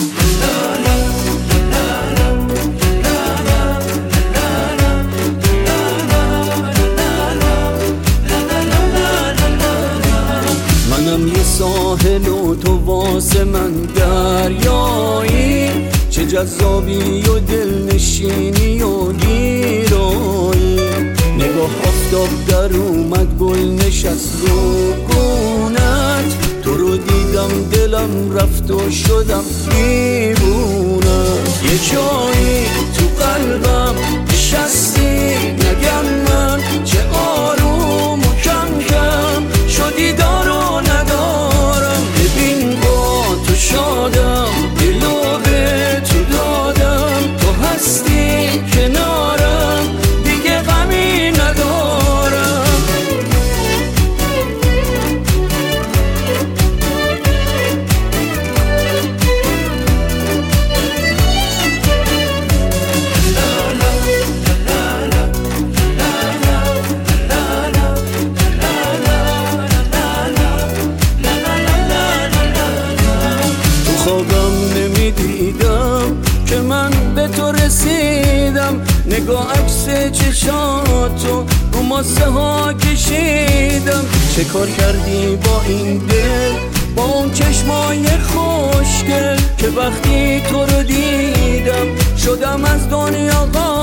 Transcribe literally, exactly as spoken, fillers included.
منم یه ساحل و تو واسه من دریایی، چه جذابی و دلنشینی و گیرایی. نگاه آفتاب در اومد گل نشست رو گونت، تو رو دیدم دلم رفت و شدم دیوونه. یه جایی تو قلبم نشستی، نگم من چه آروم و کم کم شدی دارو ندارم. ببین با تو شادم، دلو به تو دادم، تو هستی کنارم دیگه غمی ندارم. خوابم نمیدیدم که من به تو رسیدم، نگاه عکس چشاتو رو ماسه ها کشیدم. چه کار کردی با این دل، با اون چشمای خوشگل، که وقتی تو رو دیدم شدم از دنیا غافل.